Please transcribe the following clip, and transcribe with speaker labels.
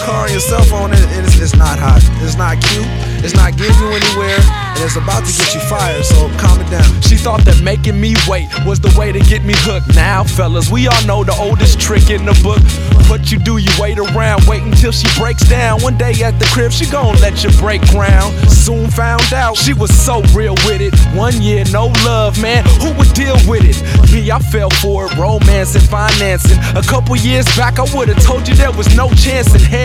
Speaker 1: car on your cell phone, it's not hot. It's not cute. It's not getting you anywhere. And it's about to get you fired, so calm it down.
Speaker 2: She thought that making me wait was the way to get me hooked. Now, fellas, we all know the oldest trick in the book. What you do, you wait around, wait until she breaks down. One day at the crib, she gon' let you break ground. Soon found out she was so real with it. 1 year, no love, man, who would deal with it? Me, I fell for it, romance and financing. A couple years back, I would've told you there was no chance in hell.